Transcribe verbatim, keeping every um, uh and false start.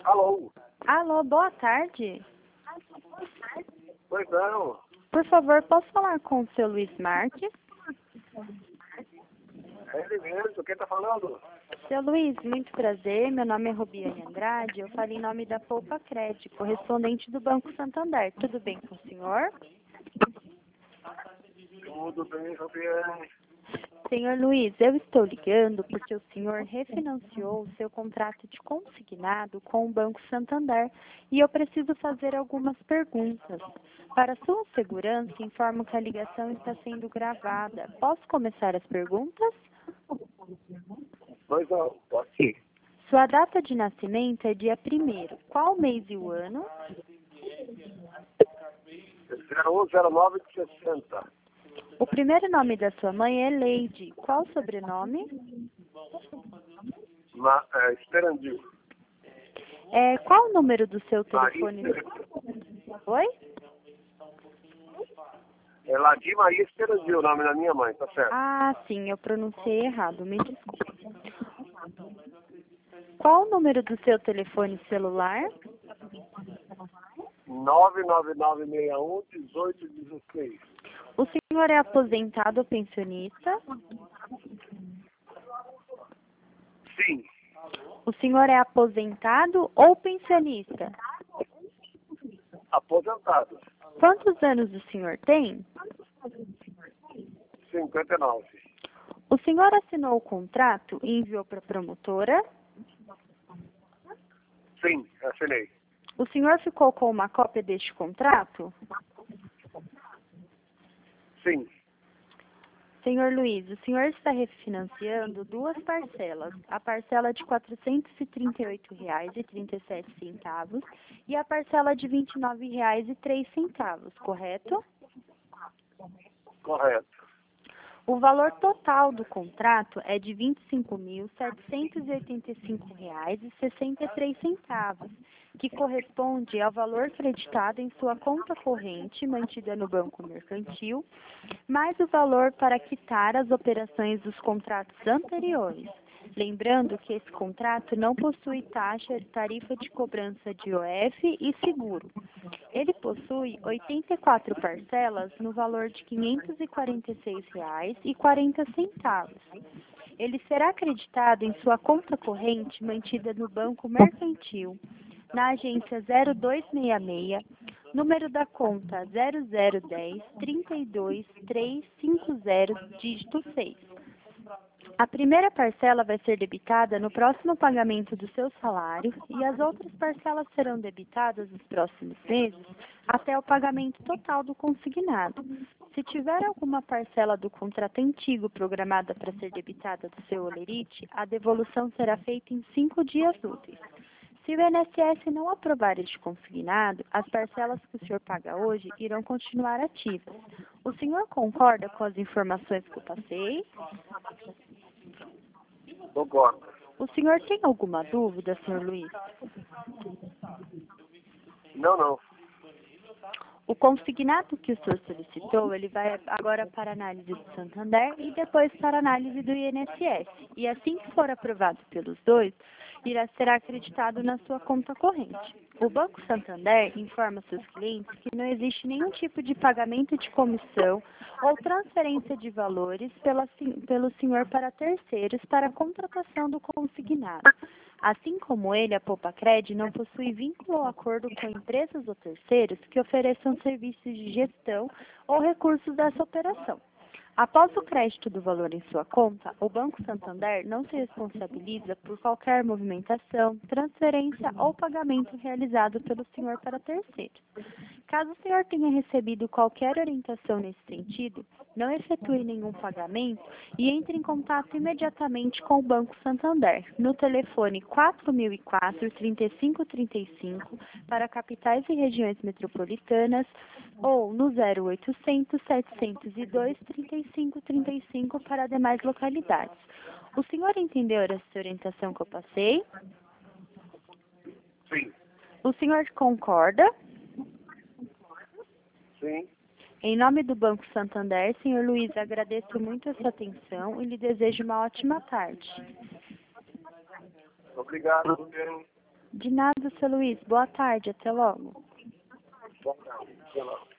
Alô? Alô, boa tarde. Pois não. Por favor, posso falar com o seu Luiz Marques? É ele mesmo. Quem tá falando? Seu Luiz, muito prazer. Meu nome é Rubiane Andrade. Eu falo em nome da Poupa Cred, correspondente do Banco Santander. Tudo bem com o senhor? Tudo bem, Fabiane. Senhor Luiz, eu estou ligando porque o senhor refinanciou o seu contrato de consignado com o Banco Santander e eu preciso fazer algumas perguntas. Para sua segurança, informo que a ligação está sendo gravada. Posso começar as perguntas? Pois não. Pode sim. Sua data de nascimento é dia primeiro. Qual mês e o ano? zero um zero nove sessenta. O primeiro nome da sua mãe é Leide. Qual o sobrenome? Ma, é, Esperandil. É, qual o número do seu telefone? Maria, Oi? é Ladir Maria Esperandil, o nome da minha mãe, tá certo? Ah, sim, eu pronunciei errado. Me desculpe. Qual o número do seu telefone celular? nove nove nove seis um um oito um seis. O senhor é aposentado ou pensionista? Sim. O senhor é aposentado ou pensionista? Aposentado. Quantos anos o senhor tem? cinquenta e nove. O senhor assinou o contrato e enviou para a promotora? Sim, assinei. O senhor ficou com uma cópia deste contrato? Sim. Senhor Luiz, o senhor está refinanciando duas parcelas, a parcela de quatrocentos e trinta e oito reais e trinta e sete centavos e a parcela de vinte e nove reais e três centavos, correto? Correto. O valor total do contrato é de vinte e cinco mil setecentos e oitenta e cinco reais e sessenta e três centavos, que corresponde ao valor creditado em sua conta corrente mantida no Banco Mercantil, mais o valor para quitar as operações dos contratos anteriores. Lembrando que esse contrato não possui taxa, tarifa de cobrança de O F e seguro. Ele possui oitenta e quatro parcelas no valor de quinhentos e quarenta e seis reais e quarenta centavos. Ele será acreditado em sua conta corrente mantida no Banco Mercantil, na agência zero dois seis seis, número da conta zero zero um zero, trinta e dois, trezentos e cinquenta, dígito seis. A primeira parcela vai ser debitada no próximo pagamento do seu salário e as outras parcelas serão debitadas nos próximos meses até o pagamento total do consignado. Se tiver alguma parcela do contrato antigo programada para ser debitada do seu holerite, a devolução será feita em cinco dias úteis. Se o I N S S não aprovar este consignado, as parcelas que o senhor paga hoje irão continuar ativas. O senhor concorda com as informações que eu passei? Concordo. O senhor tem alguma dúvida, senhor Luiz? Não, não. O consignado que o senhor solicitou, ele vai agora para a análise do Santander e depois para a análise do I N S S. E assim que for aprovado pelos dois, irá ser acreditado na sua conta corrente. O Banco Santander informa seus clientes que não existe nenhum tipo de pagamento de comissão ou transferência de valores pela, pelo senhor para terceiros para a contratação do consignado. Assim como ele, a Poupa Cred não possui vínculo ou acordo com empresas ou terceiros que ofereçam serviços de gestão ou recursos dessa operação. Após o crédito do valor em sua conta, o Banco Santander não se responsabiliza por qualquer movimentação, transferência ou pagamento realizado pelo senhor para terceiros. Caso o senhor tenha recebido qualquer orientação nesse sentido, não efetue nenhum pagamento e entre em contato imediatamente com o Banco Santander, no telefone quatro mil e quatro, trinta e cinco trinta e cinco para capitais e regiões metropolitanas ou no zero oitocentos, setecentos e dois, trinta e cinco trinta e cinco para demais localidades. O senhor entendeu essa orientação que eu passei? Sim. O senhor concorda? Sim. Em nome do Banco Santander, senhor Luiz, agradeço muito a sua atenção e lhe desejo uma ótima tarde. Obrigado. De nada, senhor. seu Luiz. Boa tarde. Até logo. Boa tarde. Sei lá.